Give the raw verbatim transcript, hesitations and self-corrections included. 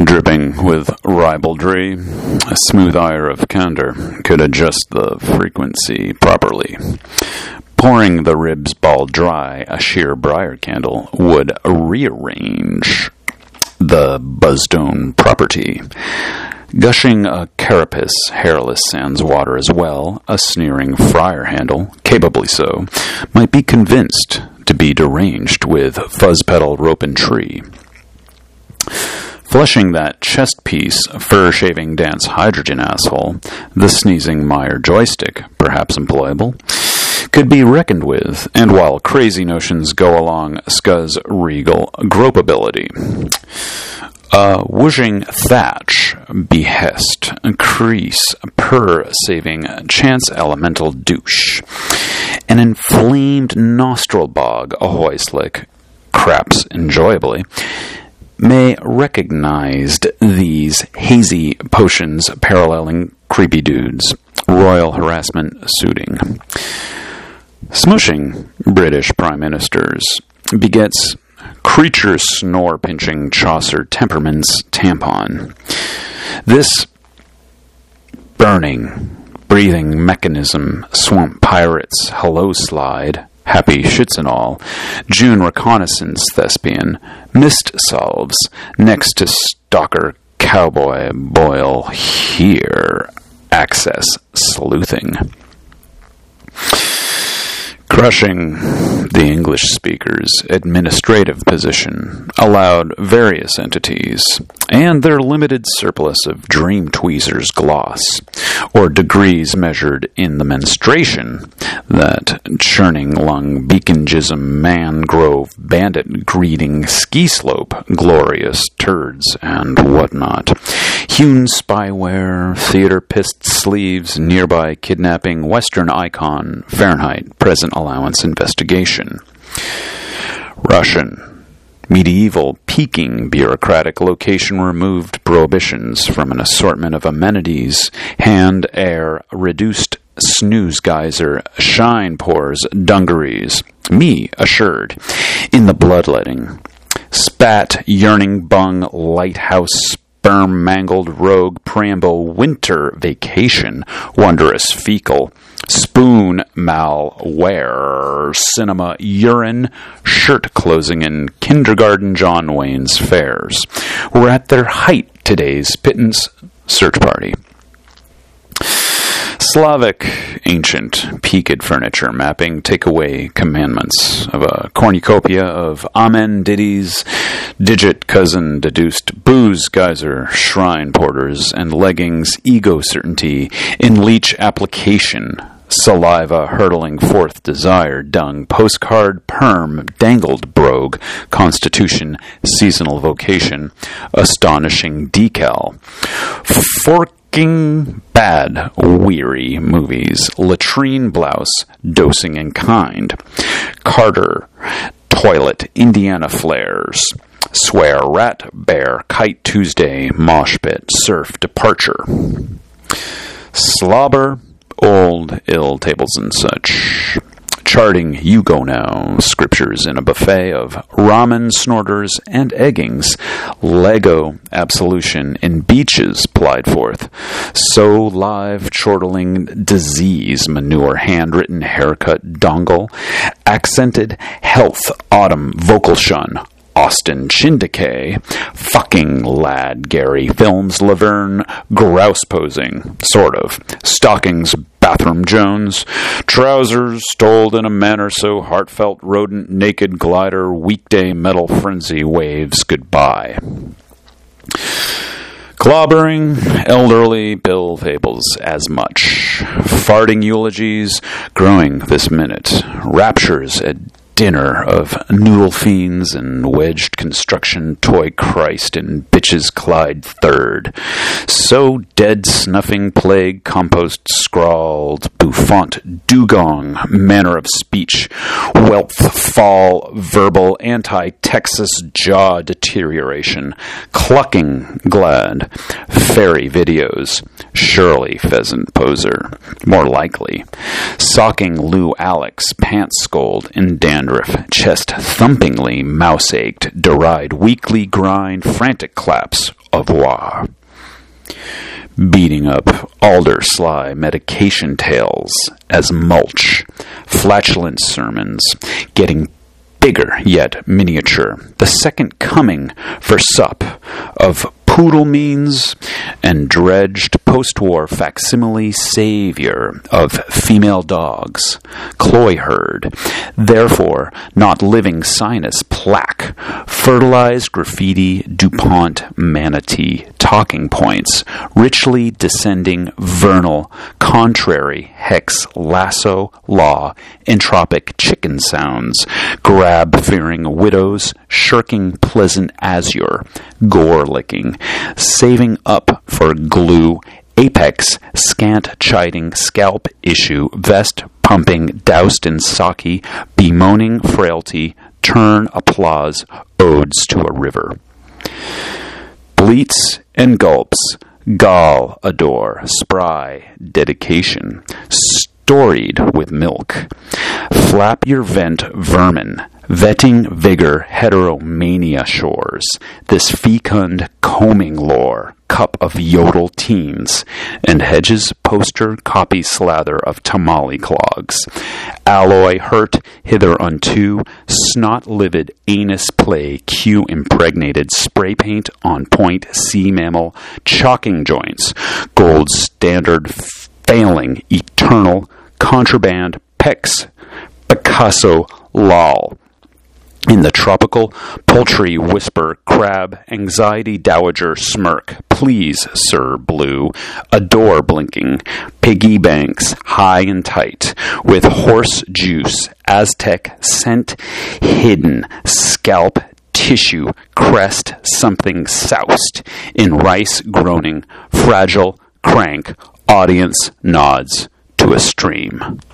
Dripping with ribaldry, a smooth ire of candor could adjust the frequency properly. Pouring the ribs ball dry, a sheer briar candle would rearrange the buzzstone property. Gushing a carapace, hairless sans water as well, a sneering friar handle, capably so, might be convinced to be deranged with fuzz-petal rope and tree. Flushing that chest piece, fur-shaving dance hydrogen asshole, the sneezing Meyer joystick, perhaps employable, could be reckoned with, and while crazy notions go along Scuz's regal gropeability. A whooshing thatch, behest, crease, purr-saving chance elemental douche. An inflamed nostril bog, ahoy slick, craps enjoyably, may recognized these hazy potions paralleling creepy dudes, royal harassment suiting. Smushing British prime ministers begets creature snore-pinching Chaucer Temperamen's tampon. This burning, breathing mechanism, swamp pirates, hello slide, happy shits and all, June reconnaissance thespian, mist solves, next to stalker cowboy boil here, access sleuthing. Crushing the English speaker's administrative position allowed various entities, and their limited surplus of dream tweezers gloss, or degrees measured in the menstruation, that churning lung beacongism mangrove bandit greeting ski slope, glorious turds and whatnot, hewn spyware, theater pissed sleeves, nearby kidnapping, Western icon, Fahrenheit, present allowance investigation. Russian, medieval, peaking bureaucratic location removed prohibitions from an assortment of amenities, hand, air, reduced snooze geyser, shine pores, dungarees, me assured, in the bloodletting, spat, yearning bung, lighthouse, sperm mangled rogue, preamble, winter vacation, wondrous fecal, spoon malware, cinema urine, shirt closing in kindergarten John Wayne's fairs were at their height today's pittance search party. Slavic, ancient, peaked furniture mapping takeaway commandments of a cornucopia of amen ditties, digit cousin deduced booze geyser, shrine porters, and leggings ego certainty in leech application, saliva hurtling forth desire, dung, postcard, perm, dangled brogue, constitution, seasonal vocation, astonishing decal, fork bad, weary movies, latrine blouse, dosing in kind, Carter, toilet, Indiana flares, swear, rat, bear, kite Tuesday, mosh pit, surf, departure, slobber, old, ill tables and such. Charting You Go Now, scriptures in a buffet of ramen snorters and eggings, Lego absolution in beaches plied forth, so live chortling disease manure handwritten haircut dongle, accented health autumn vocal shun, Austin chin decay, fucking lad Gary films Laverne grouse posing, sort of, stockings bathroom Jones, trousers stoled in a manner so heartfelt rodent naked glider weekday metal frenzy waves goodbye. Clobbering, elderly Bill Fables as much, farting eulogies growing this minute, raptures at dinner of noodle fiends and wedged construction toy Christ in bitches Clyde third. So dead snuffing plague compost scrawled bouffant dugong manner of speech wealth fall verbal anti-Texas jaw deterioration clucking glad fairy videos Shirley pheasant poser more likely socking Lou Alex pants scold in dandruff chest thumpingly mouse ached deride weekly grind frantic claps au revoir. Beating up alder sly medication tales as mulch, flatulent sermons, getting bigger yet miniature, the second coming for sup of poodle means, and dredged post-war facsimile savior of female dogs, cloy herd, therefore not living sinus plaque, fertilized graffiti DuPont manatee talking points, richly descending vernal, contrary hex lasso law, entropic chicken sounds, grab-fearing widows, shirking pleasant azure, gore-licking, saving up for glue, apex, scant chiding, scalp issue, vest pumping, doused in sake, bemoaning frailty, turn applause, odes to a river. Bleats and gulps, gall adore, spry dedication, storied with milk. Flap your vent vermin, vetting vigor heteromania shores, this fecund combing lore, cup of yodel teens, and Hedges poster copy slather of tamale clogs, alloy hurt hitherunto, snot livid anus play, cue impregnated spray paint on point sea mammal, chalking joints, gold standard failing, eternal, contraband, pecs, Picasso, lol. In the tropical, poultry whisper, crab, anxiety dowager smirk, please, sir, blue, adore blinking, piggy banks, high and tight, with horse juice, Aztec scent, hidden, scalp, tissue, crest, something soused, in rice groaning, fragile, crank, audience nods to a stream.